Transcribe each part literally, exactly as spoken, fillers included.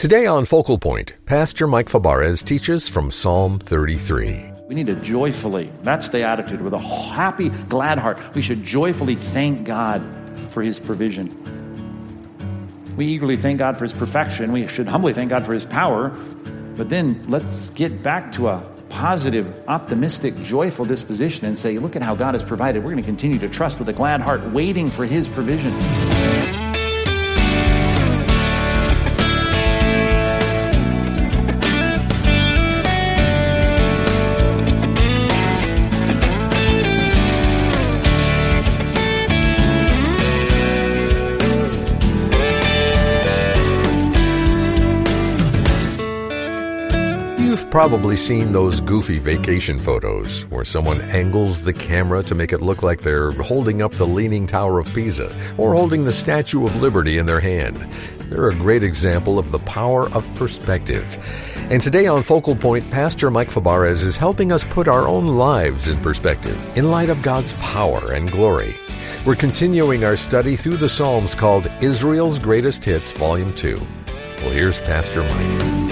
Today on Focal Point, Pastor Mike Fabarez teaches from Psalm thirty-three. We need to joyfully, that's the attitude, with a happy, glad heart. We should joyfully thank God for his provision. We eagerly thank God for his perfection. We should humbly thank God for his power. But then let's get back to a positive, optimistic, joyful disposition and say, look at how God has provided. We're going to continue to trust with a glad heart, waiting for his provision. You've probably seen those goofy vacation photos where someone angles the camera to make it look like they're holding up the Leaning Tower of Pisa or holding the Statue of Liberty in their hand. They're a great example of the power of perspective. And today on Focal Point, Pastor Mike Fabarez is helping us put our own lives in perspective in light of God's power and glory. We're continuing our study through the Psalms called Israel's Greatest Hits, Volume two. Well, here's Pastor Mike.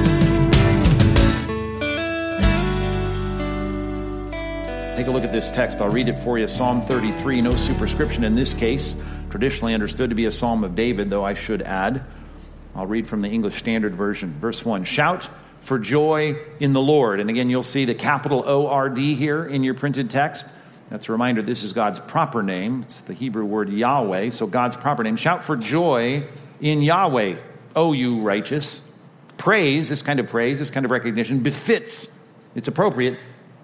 Take a look at this text. I'll read it for you. Psalm thirty-three, no superscription in this case. Traditionally understood to be a Psalm of David, though I should add. I'll read from the English Standard Version. Verse one, shout for joy in the Lord. And again, you'll see the capital O R D here in your printed text. That's a reminder this is God's proper name. It's the Hebrew word Yahweh, so God's proper name. Shout for joy in Yahweh, O you righteous. Praise, this kind of praise, this kind of recognition, befits, it's appropriate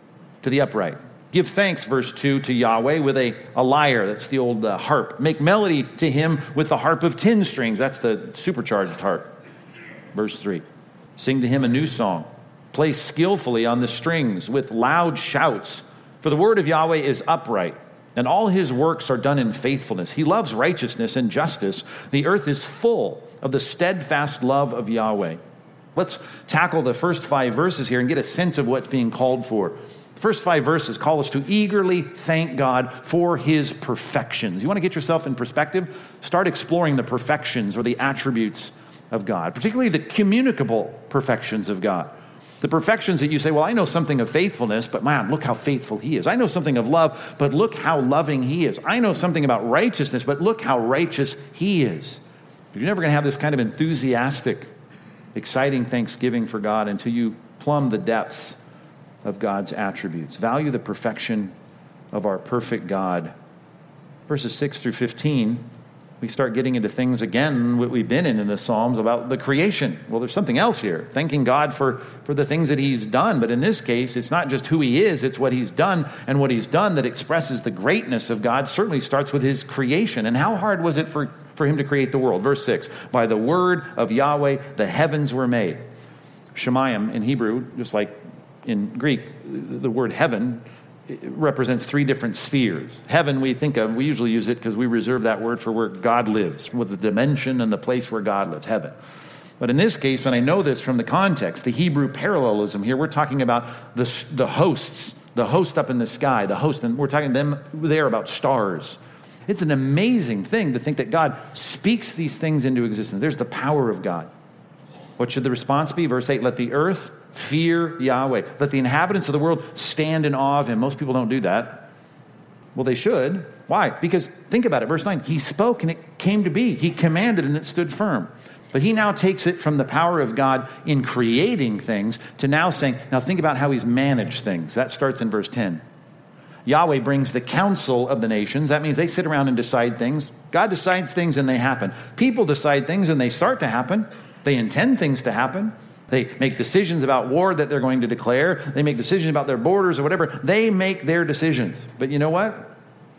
to the upright. Give thanks, verse two, to Yahweh with a, a lyre. That's the old uh, harp. Make melody to him with the harp of ten strings. That's the supercharged harp. Verse three. Sing to him a new song. Play skillfully on the strings with loud shouts. For the word of Yahweh is upright, and all his works are done in faithfulness. He loves righteousness and justice. The earth is full of the steadfast love of Yahweh. Let's tackle the first five verses here and get a sense of what's being called for. The first five verses call us to eagerly thank God for his perfections. You want to get yourself in perspective? Start exploring the perfections or the attributes of God, particularly the communicable perfections of God. The perfections that you say, well, I know something of faithfulness, but man, look how faithful he is. I know something of love, but look how loving he is. I know something about righteousness, but look how righteous he is. You're never going to have this kind of enthusiastic, exciting thanksgiving for God until you plumb the depths of God's attributes. Value the perfection of our perfect God. Verses six through fifteen, we start getting into things again, what we've been in in the Psalms about the creation. Well, there's something else here. Thanking God for, for the things that he's done. But in this case, it's not just who he is, it's what he's done. And what he's done that expresses the greatness of God certainly starts with his creation. And how hard was it for, for him to create the world? Verse six, by the word of Yahweh, the heavens were made. Shemayim in Hebrew, just like in Greek, the word heaven represents three different spheres. Heaven we think of, we usually use it because we reserve that word for where God lives, with the dimension and the place where God lives, heaven. But in this case, and I know this from the context, the Hebrew parallelism here, we're talking about the, the hosts, the host up in the sky, the host, and we're talking them there about stars. It's an amazing thing to think that God speaks these things into existence. There's the power of God. What should the response be? Verse eight, let the earth fear Yahweh. Let the inhabitants of the world stand in awe of him. Most people don't do that. Well, they should. Why? Because think about it. Verse nine, he spoke and it came to be. He commanded and it stood firm. But he now takes it from the power of God in creating things to now saying, now think about how he's managed things. That starts in verse ten. Yahweh brings the counsel of the nations. That means they sit around and decide things. God decides things and they happen. People decide things and they start to happen. They intend things to happen. They make decisions about war that they're going to declare. They make decisions about their borders or whatever. They make their decisions. But you know what?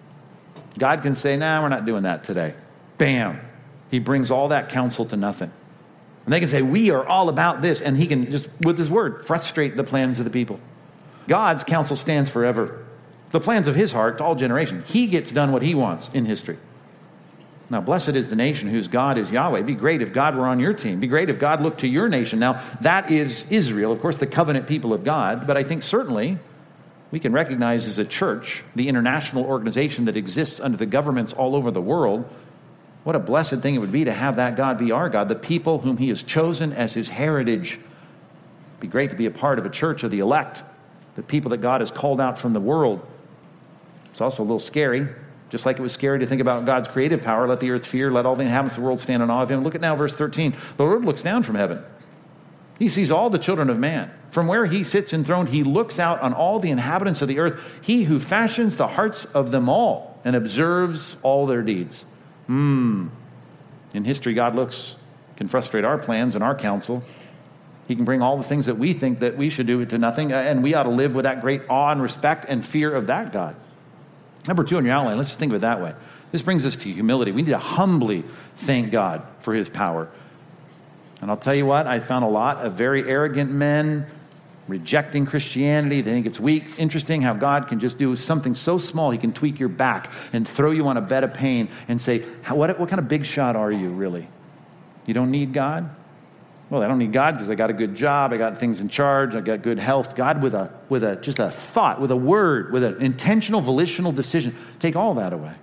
God can say, nah, we're not doing that today. Bam. He brings all that counsel to nothing. And they can say, we are all about this. And he can just, with his word, frustrate the plans of the people. God's counsel stands forever. The plans of his heart to all generations. He gets done what he wants in history. Now, blessed is the nation whose God is Yahweh. It'd be great if God were on your team. It'd be great if God looked to your nation. Now, that is Israel, of course, the covenant people of God. But I think certainly we can recognize as a church, the international organization that exists under the governments all over the world, What a blessed thing it would be to have that God be our God, the people whom he has chosen as his heritage. It'd be great to be a part of a church of the elect, the people that God has called out from the world. It's also a little scary, just like it was scary to think about God's creative power. Let the earth fear, let all the inhabitants of the world stand in awe of him. Look at now verse thirteen. The Lord looks down from heaven. He sees all the children of man. From where he sits enthroned, he looks out on all the inhabitants of the earth, he who fashions the hearts of them all and observes all their deeds. Hmm. In history, God looks, can frustrate our plans and our counsel. He can bring all the things that we think that we should do to nothing, and we ought to live with that great awe and respect and fear of that God. Number two on your outline, let's just think of it that way. This brings us to humility. We need to humbly thank God for his power. And I'll tell you what, I found a lot of very arrogant men rejecting Christianity. They think it's weak. Interesting how God can just do something so small. He can tweak your back and throw you on a bed of pain and say, what, what kind of big shot are you, really? You don't need God? Well, I don't need God because I got a good job. I got things in charge. I got good health. God with a with a just a thought, with a word, with an intentional, volitional decision, take all that away.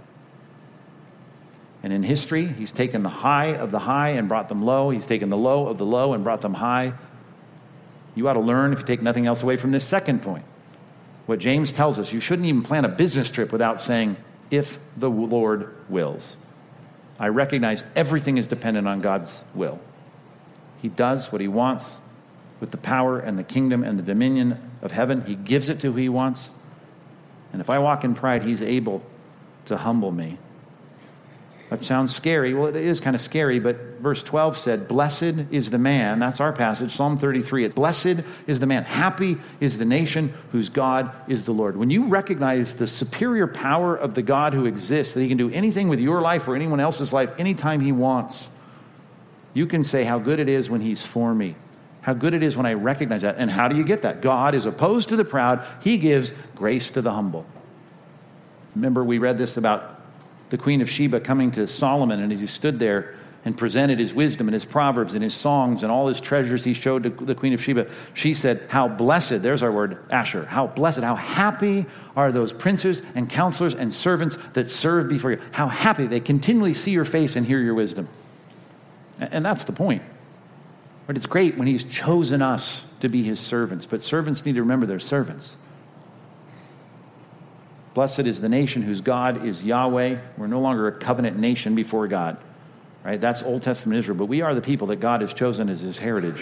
And in history, he's taken the high of the high and brought them low. He's taken the low of the low and brought them high. You ought to learn, if you take nothing else away from this second point, what James tells us. You shouldn't even plan a business trip without saying, if the Lord wills. I recognize everything is dependent on God's will. He does what he wants with the power and the kingdom and the dominion of heaven. He gives it to who he wants. And if I walk in pride, he's able to humble me. That sounds scary. Well, it is kind of scary, but verse twelve said, blessed is the man. That's our passage, Psalm thirty-three. Blessed is the man. Happy is the nation whose God is the Lord. When you recognize the superior power of the God who exists, that he can do anything with your life or anyone else's life anytime he wants, you can say how good it is when he's for me. How good it is when I recognize that. And how do you get that? God is opposed to the proud. He gives grace to the humble. Remember, we read this about the Queen of Sheba coming to Solomon, and as he stood there and presented his wisdom and his proverbs and his songs and all his treasures he showed to the Queen of Sheba, she said, how blessed, there's our word, Asher, how blessed, how happy are those princes and counselors and servants that serve before you. How happy they continually see your face and hear your wisdom. And that's the point. But it's great when he's chosen us to be his servants, but servants need to remember they're servants. Blessed is the nation whose God is Yahweh. We're no longer a covenant nation before God, right? That's Old Testament Israel, but we are the people that God has chosen as his heritage.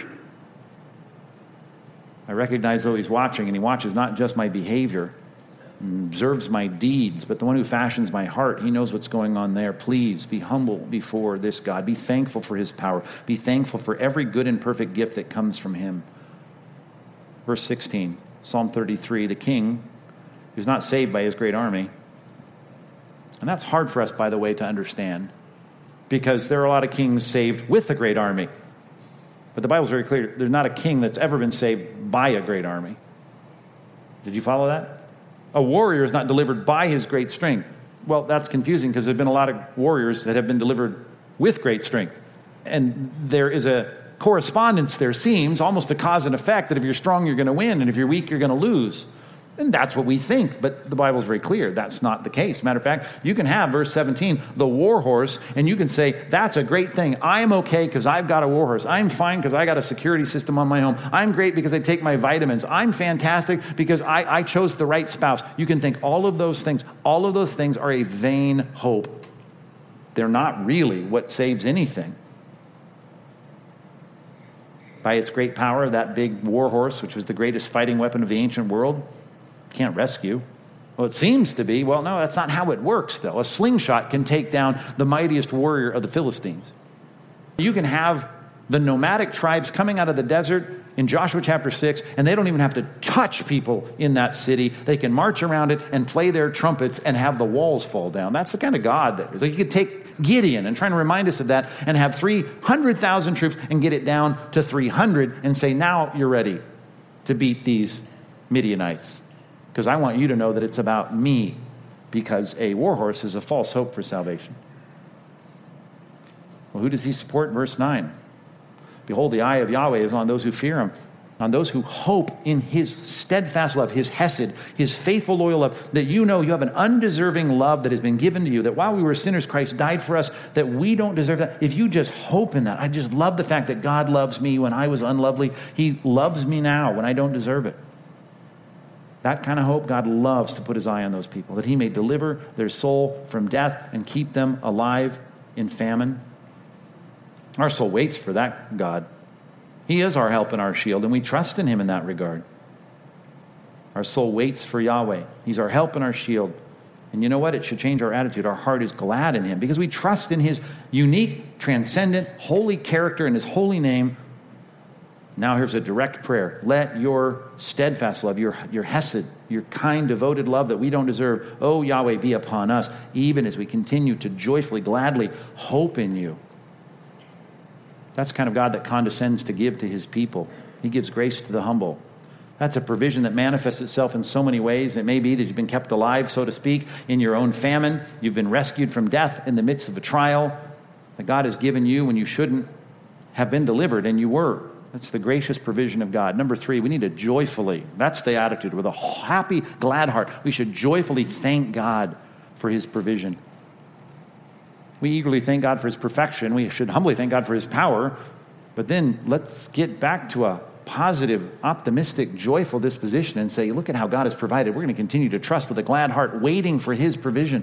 I recognize, though, he's watching, and he watches not just my behavior, and observes my deeds, but the one who fashions my heart. He knows what's going on there. Please be humble before this God. Be thankful for his power. Be thankful for every good and perfect gift that comes from him. Verse sixteen, Psalm thirty-three, the king who's not saved by his great army. And that's hard for us, by the way, to understand, because there are a lot of kings saved with a great army. But the Bible's very clear. There's not a king that's ever been saved by a great army. Did you follow that? A warrior is not delivered by his great strength. Well, that's confusing because there have been a lot of warriors that have been delivered with great strength. And there is a correspondence there, seems, almost a cause and effect, that if you're strong, you're going to win, and if you're weak, you're going to lose. And that's what we think, but the Bible's very clear. That's not the case. Matter of fact, you can have, verse seventeen, the war horse, and you can say, that's a great thing. I'm okay because I've got a war horse. I'm fine because I got a security system on my home. I'm great because I take my vitamins. I'm fantastic because I, I chose the right spouse. You can think all of those things. All of those things are a vain hope. They're not really what saves anything. By its great power, that big war horse, which was the greatest fighting weapon of the ancient world, can't rescue. Well, it seems to be. Well, no, that's not how it works, though. A slingshot can take down the mightiest warrior of the Philistines. You can have the nomadic tribes coming out of the desert in Joshua chapter six, and they don't even have to touch people in that city. They can march around it and play their trumpets and have the walls fall down. That's the kind of God that is. Like, you could take Gideon and trying to remind us of that and have three hundred thousand troops and get it down to three hundred and say, now you're ready to beat these Midianites. Because I want you to know that it's about me, because a war horse is a false hope for salvation. Well, who does he support? Verse nine. Behold, the eye of Yahweh is on those who fear him, on those who hope in his steadfast love, his hesed, his faithful, loyal love, that you know you have an undeserving love that has been given to you, that while we were sinners, Christ died for us, that we don't deserve that. If you just hope in that, I just love the fact that God loves me when I was unlovely. He loves me now when I don't deserve it. That kind of hope, God loves to put his eye on those people, that he may deliver their soul from death and keep them alive in famine. Our soul waits for that God. He is our help and our shield, and we trust in him in that regard. Our soul waits for Yahweh. He's our help and our shield. And you know what? It should change our attitude. Our heart is glad in him because we trust in his unique, transcendent, holy character and his holy name. Now here's a direct prayer. Let your steadfast love, your, your hesed, your kind, devoted love that we don't deserve, oh Yahweh, be upon us, even as we continue to joyfully, gladly hope in you. That's the kind of God that condescends to give to his people. He gives grace to the humble. That's a provision that manifests itself in so many ways. It may be that you've been kept alive, so to speak, in your own famine. You've been rescued from death in the midst of a trial that God has given you when you shouldn't have been delivered, and you were. That's the gracious provision of God. Number three, we need to joyfully, that's the attitude, with a happy, glad heart. We should joyfully thank God for his provision. We eagerly thank God for his perfection. We should humbly thank God for his power. But then let's get back to a positive, optimistic, joyful disposition and say, look at how God has provided. We're going to continue to trust with a glad heart, waiting for his provision.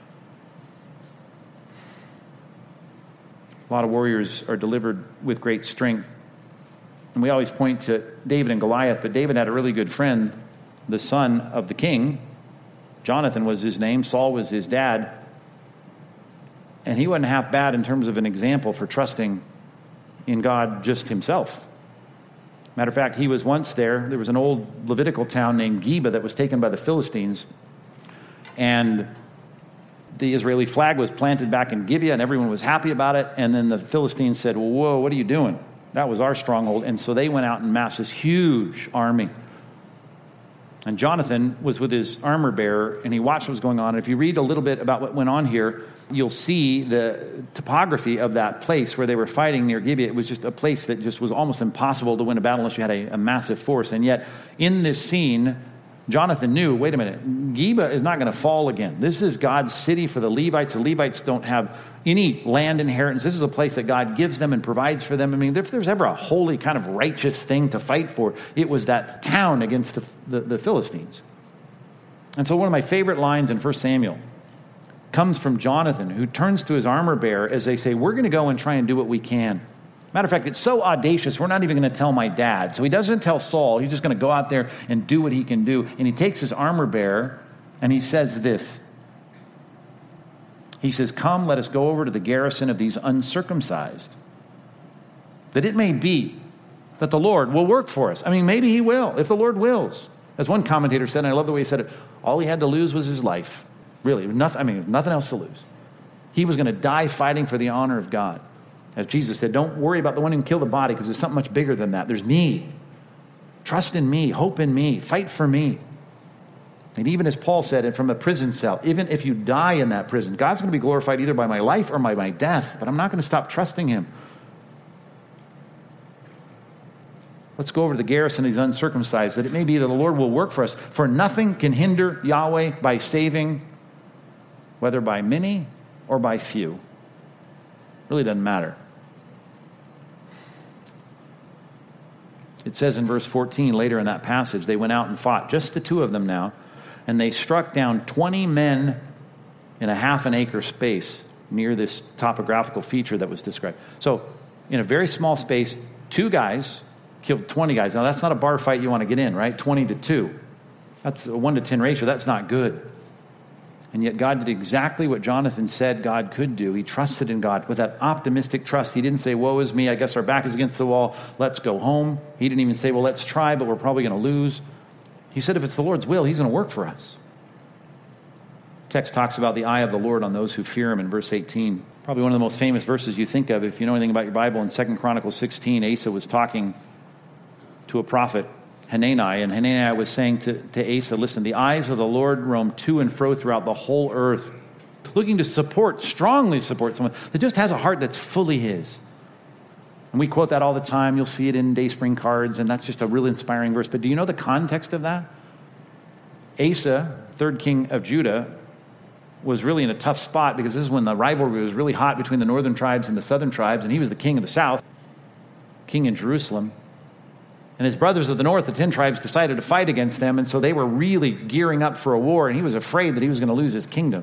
A lot of warriors are delivered with great strength. And we always point to David and Goliath, but David had a really good friend, the son of the king. Jonathan was his name. Saul was his dad. And he wasn't half bad in terms of an example for trusting in God just himself. Matter of fact, he was once there. There was an old Levitical town named Geba that was taken by the Philistines. And the Israeli flag was planted back in Gibeah, and everyone was happy about it. And then the Philistines said, well, whoa, what are you doing? That was our stronghold. And so they went out and massed this huge army. And Jonathan was with his armor bearer, and he watched what was going on. And if you read a little bit about what went on here, you'll see the topography of that place where they were fighting near Gibeah. It was just a place that just was almost impossible to win a battle unless you had a, a massive force. And yet, in this scene, Jonathan knew, wait a minute, Geba is not going to fall again. This is God's city for the Levites. The Levites don't have any land inheritance. This is a place that God gives them and provides for them. I mean, if there's ever a holy kind of righteous thing to fight for, it was that town against the, the, the Philistines. And so one of my favorite lines in First Samuel comes from Jonathan, who turns to his armor bearer as they say, we're going to go and try and do what we can. Matter of fact, it's so audacious, we're not even going to tell my dad. So he doesn't tell Saul. He's just going to go out there and do what he can do. And he takes his armor bearer and he says this. He says, come, let us go over to the garrison of these uncircumcised, that it may be that the Lord will work for us. I mean, maybe he will, if the Lord wills. As one commentator said, and I love the way he said it, all he had to lose was his life. Really, nothing, I mean, nothing else to lose. He was going to die fighting for the honor of God. As Jesus said, don't worry about the one who can kill the body because there's something much bigger than that. There's me. Trust in me. Hope in me. Fight for me. And even as Paul said it from a prison cell, even if you die in that prison, God's going to be glorified either by my life or by my death, but I'm not going to stop trusting him. Let's go over to the garrison of these uncircumcised, that it may be that the Lord will work for us. For nothing can hinder Yahweh by saving, whether by many or by few. Really doesn't matter. It says in verse fourteen, later in that passage, they went out and fought, just the two of them now, and they struck down twenty men in a half an acre space near this topographical feature that was described. So in a very small space, two guys killed twenty guys. Now that's not a bar fight you want to get in, right? twenty to two. That's a one to ten ratio. That's not good. And yet God did exactly what Jonathan said God could do. He trusted in God with that optimistic trust. He didn't say, woe is me, I guess our back is against the wall, let's go home. He didn't even say, well, let's try, but we're probably going to lose. He said if it's the Lord's will, he's going to work for us. Text talks about the eye of the Lord on those who fear him in verse eighteen. Probably one of the most famous verses you think of if you know anything about your Bible. In Second Chronicles sixteen, Asa was talking to a prophet, Hanani, and Hanani was saying to, to Asa, listen, the eyes of the Lord roam to and fro throughout the whole earth, looking to support, strongly support someone that just has a heart that's fully his. And we quote that all the time. You'll see it in Dayspring cards, and that's just a really inspiring verse. But do you know the context of that? Asa, third king of Judah, was really in a tough spot because this is when the rivalry was really hot between the northern tribes and the southern tribes, and he was the king of the south, king in Jerusalem. And his brothers of the north, the ten tribes, decided to fight against them, and so they were really gearing up for a war, and he was afraid that he was going to lose his kingdom.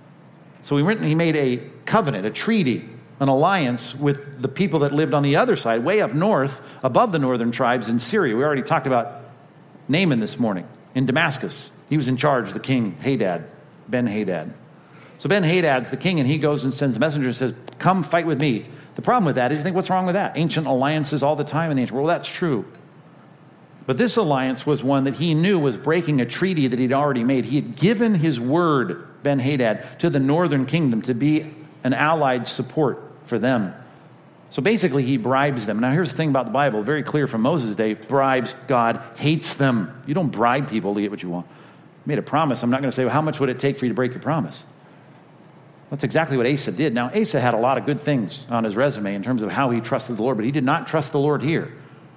So he went and he made a covenant, a treaty, an alliance with the people that lived on the other side, way up north, above the northern tribes in Syria. We already talked about Naaman this morning in Damascus. He was in charge, the king Hadad, Ben-Hadad. So Ben-Hadad's the king, and he goes and sends messengers and says, come fight with me. The problem with that is you think, what's wrong with that? Ancient alliances all the time in the ancient world. Well, that's true. But this alliance was one that he knew was breaking a treaty that he'd already made. He had given his word, Ben-Hadad, to the northern kingdom to be an allied support for them. So basically, he bribes them. Now, here's the thing about the Bible, very clear from Moses' day, bribes, God hates them. You don't bribe people to get what you want. You made a promise. I'm not going to say, well, how much would it take for you to break your promise? That's exactly what Asa did. Now, Asa had a lot of good things on his resume in terms of how he trusted the Lord, but he did not trust the Lord here.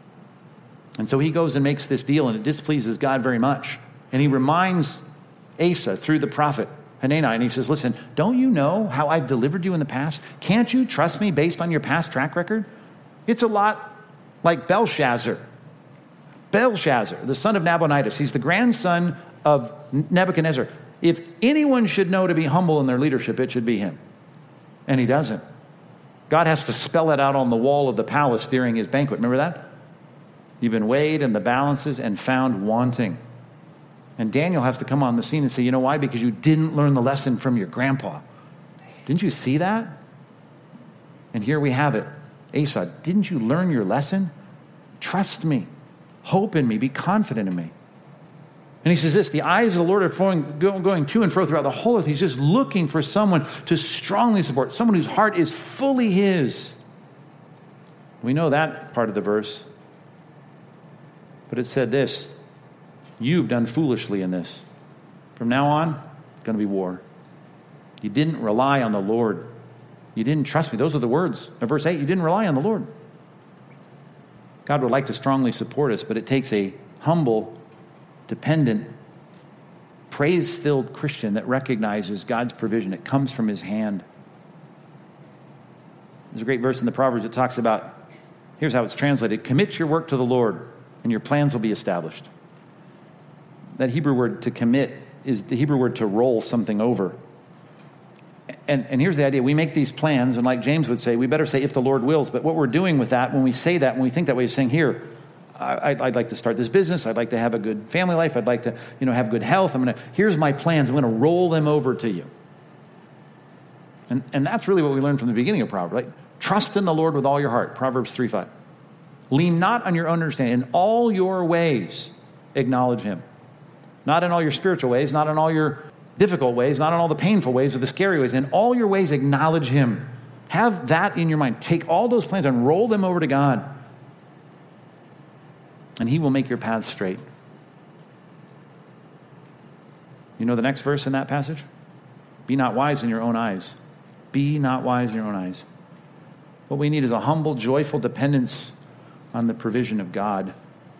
And so he goes and makes this deal, and it displeases God very much. And he reminds Asa through the prophet Hanani, and he says, listen, don't you know how I've delivered you in the past? Can't you trust me based on your past track record? It's a lot like Belshazzar. Belshazzar, the son of Nabonidus, he's the grandson of Nebuchadnezzar. If anyone should know to be humble in their leadership, it should be him. And he doesn't. God has to spell it out on the wall of the palace during his banquet. Remember that? You've been weighed in the balances and found wanting. And Daniel has to come on the scene and say, you know why? Because you didn't learn the lesson from your grandpa. Didn't you see that? And here we have it. Asa, didn't you learn your lesson? Trust me. Hope in me. Be confident in me. And he says this, the eyes of the Lord are flowing, going to and fro throughout the whole earth. He's just looking for someone to strongly support, someone whose heart is fully his. We know that part of the verse. But it said this, you've done foolishly in this. From now on, it's going to be war. You didn't rely on the Lord. You didn't trust me. Those are the words of verse eight. You didn't rely on the Lord. God would like to strongly support us, but it takes a humble, dependent, praise-filled Christian that recognizes God's provision. It comes from his hand. There's a great verse in the Proverbs that talks about, here's how it's translated, commit your work to the Lord, and your plans will be established. That Hebrew word to commit is the Hebrew word to roll something over. And, and here's the idea. We make these plans, and like James would say, we better say, if the Lord wills. But what we're doing with that, when we say that, when we think that way, is saying, here, I, I'd, I'd like to start this business. I'd like to have a good family life. I'd like to, you know, have good health. I'm going to, here's my plans. I'm going to roll them over to you. And, and that's really what we learned from the beginning of Proverbs, right? Trust in the Lord with all your heart. Proverbs three five. Lean not on your own understanding. In all your ways, acknowledge him. Not in all your spiritual ways, not in all your difficult ways, not in all the painful ways or the scary ways. In all your ways, acknowledge him. Have that in your mind. Take all those plans and roll them over to God. And he will make your paths straight. You know the next verse in that passage? Be not wise in your own eyes. Be not wise in your own eyes. What we need is a humble, joyful dependence on the provision of God.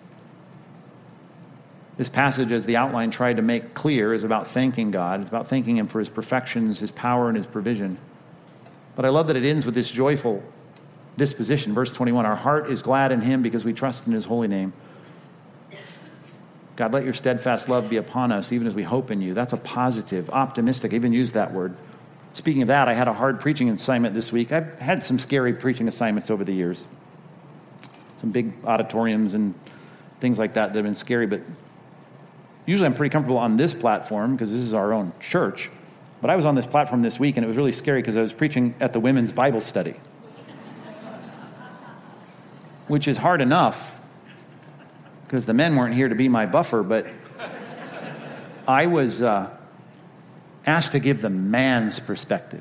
This passage, as the outline tried to make clear, is about thanking God. It's about thanking him for his perfections, his power, and his provision. But I love that it ends with this joyful disposition. Verse twenty-one, our heart is glad in him because we trust in his holy name. God, let your steadfast love be upon us, even as we hope in you. That's a positive, optimistic. I even used that word. Speaking of that, I had a hard preaching assignment this week. I've had some scary preaching assignments over the years. Some big auditoriums and things like that that have been scary, but usually I'm pretty comfortable on this platform because this is our own church. But I was on this platform this week, and it was really scary because I was preaching at the women's Bible study, which is hard enough because the men weren't here to be my buffer, but I was uh, asked to give the man's perspective.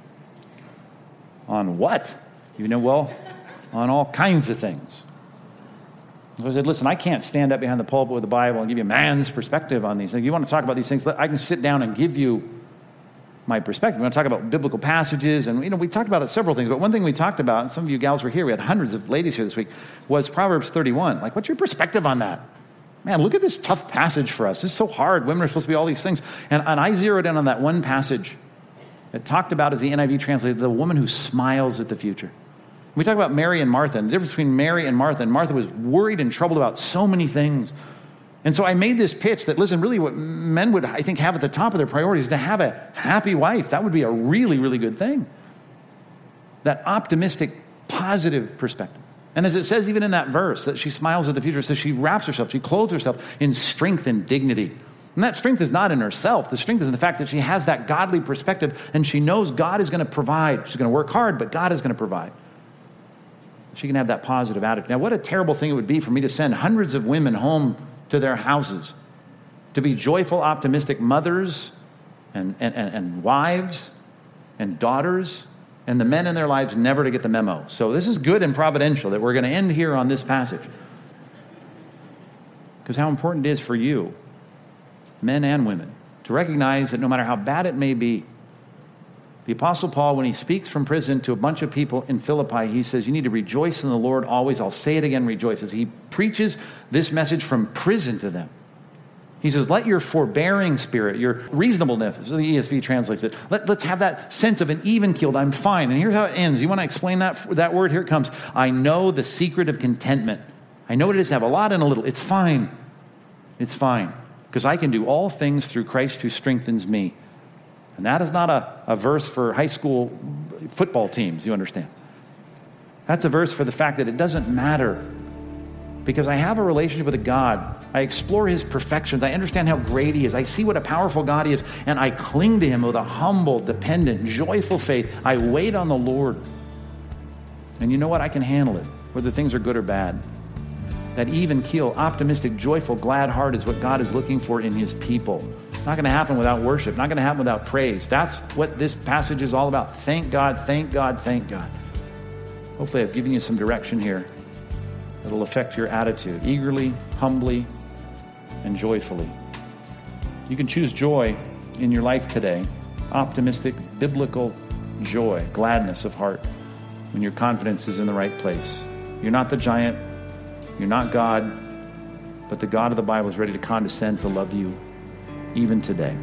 On what? You know, well, on all kinds of things. So I said, listen, I can't stand up behind the pulpit with the Bible and give you a man's perspective on these things. You want to talk about these things, I can sit down and give you my perspective. We're going to talk about biblical passages, and you know, we talked about it several things, but one thing we talked about, and some of you gals were here, we had hundreds of ladies here this week, was Proverbs thirty-one. Like, what's your perspective on that? Man, look at this tough passage for us. It's so hard. Women are supposed to be all these things. And, and I zeroed in on that one passage that talked about, as the N I V translated, the woman who smiles at the future. We talk about Mary and Martha, and the difference between Mary and Martha, and Martha was worried and troubled about so many things. And so I made this pitch that, listen, really what men would, I think, have at the top of their priorities is to have a happy wife. That would be a really, really good thing. That optimistic, positive perspective. And as it says even in that verse, that she smiles at the future, it says she wraps herself, she clothes herself in strength and dignity. And that strength is not in herself. The strength is in the fact that she has that godly perspective, and she knows God is going to provide. She's going to work hard, but God is going to provide. She can have that positive attitude. Now, what a terrible thing it would be for me to send hundreds of women home to their houses to be joyful, optimistic mothers and, and, and, and wives and daughters, and the men in their lives never to get the memo. So this is good and providential that we're going to end here on this passage. Because how important it is for you, men and women, to recognize that no matter how bad it may be, the Apostle Paul, when he speaks from prison to a bunch of people in Philippi, he says, you need to rejoice in the Lord always. I'll say it again, rejoice. As he preaches this message from prison to them, he says, let your forbearing spirit, your reasonableness, so the E S V translates it, Let, let's have that sense of an even-keeled, I'm fine. And here's how it ends. You want to explain that, that word? Here it comes. I know the secret of contentment. I know what it is to have a lot and a little. It's fine. It's fine. Because I can do all things through Christ who strengthens me. And that is not a, a verse for high school football teams, you understand. That's a verse for the fact that it doesn't matter. Because I have a relationship with a God. I explore his perfections. I understand how great he is. I see what a powerful God he is. And I cling to him with a humble, dependent, joyful faith. I wait on the Lord. And you know what? I can handle it, whether things are good or bad. That even keel, optimistic, joyful, glad heart is what God is looking for in his people. It's not going to happen without worship. Not going to happen without praise. That's what this passage is all about. Thank God, thank God, thank God. Hopefully I've given you some direction here that'll affect your attitude, eagerly, humbly, and joyfully. You can choose joy in your life today, optimistic, biblical joy, gladness of heart, when your confidence is in the right place. You're not the giant, you're not God, but the God of the Bible is ready to condescend to love you even today.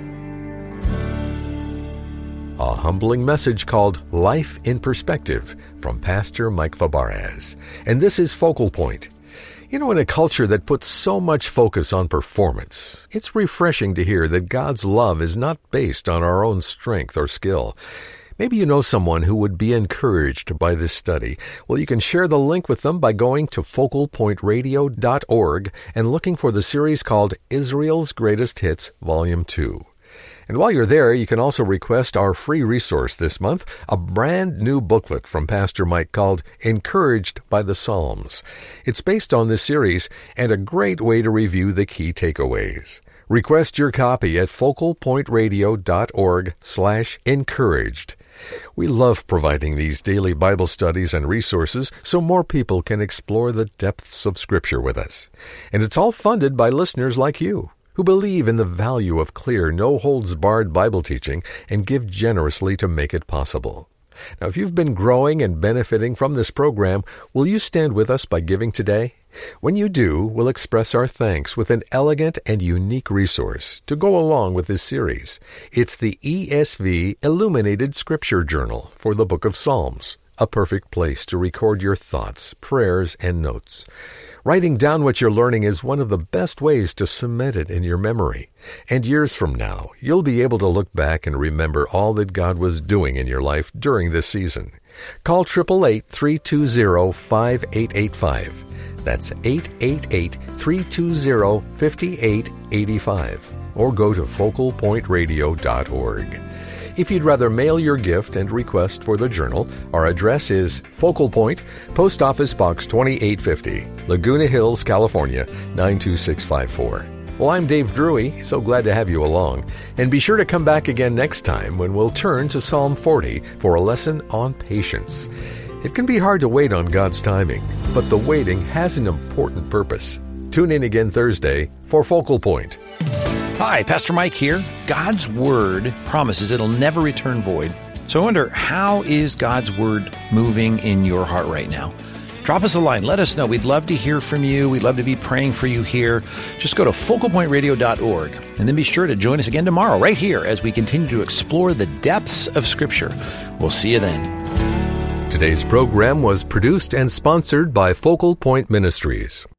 A humbling message called Life in Perspective from Pastor Mike Fabarez. And this is Focal Point. You know, in a culture that puts so much focus on performance, it's refreshing to hear that God's love is not based on our own strength or skill. Maybe you know someone who would be encouraged by this study. Well, you can share the link with them by going to focal point radio dot org and looking for the series called Israel's Greatest Hits, Volume two. And while you're there, you can also request our free resource this month, a brand new booklet from Pastor Mike called Encouraged by the Psalms. It's based on this series and a great way to review the key takeaways. Request your copy at focal point radio dot org slash encouraged. We love providing these daily Bible studies and resources so more people can explore the depths of Scripture with us. And it's all funded by listeners like you, who believe in the value of clear, no-holds-barred Bible teaching and give generously to make it possible. Now, if you've been growing and benefiting from this program, will you stand with us by giving today? When you do, we'll express our thanks with an elegant and unique resource to go along with this series. It's the E S V Illuminated Scripture Journal for the Book of Psalms, a perfect place to record your thoughts, prayers, and notes. Writing down what you're learning is one of the best ways to cement it in your memory. And years from now, you'll be able to look back and remember all that God was doing in your life during this season. Call eight eight eight, three two zero, five eight eight five. That's eight eight eight, three two zero, five eight eight five. Or go to focal point radio dot org. If you'd rather mail your gift and request for the journal, our address is Focal Point, Post Office Box twenty-eight fifty, Laguna Hills, California, nine two six five four. Well, I'm Dave Drury, so glad to have you along. And be sure to come back again next time when we'll turn to Psalm forty for a lesson on patience. It can be hard to wait on God's timing, but the waiting has an important purpose. Tune in again Thursday for Focal Point. Hi, Pastor Mike here. God's Word promises it'll never return void. So I wonder, how is God's Word moving in your heart right now? Drop us a line. Let us know. We'd love to hear from you. We'd love to be praying for you here. Just go to focal point radio dot org and then be sure to join us again tomorrow right here as we continue to explore the depths of Scripture. We'll see you then. Today's program was produced and sponsored by Focal Point Ministries.